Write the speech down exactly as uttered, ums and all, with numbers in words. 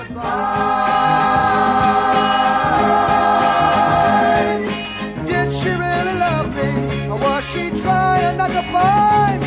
Did she really love me, or was she trying not to find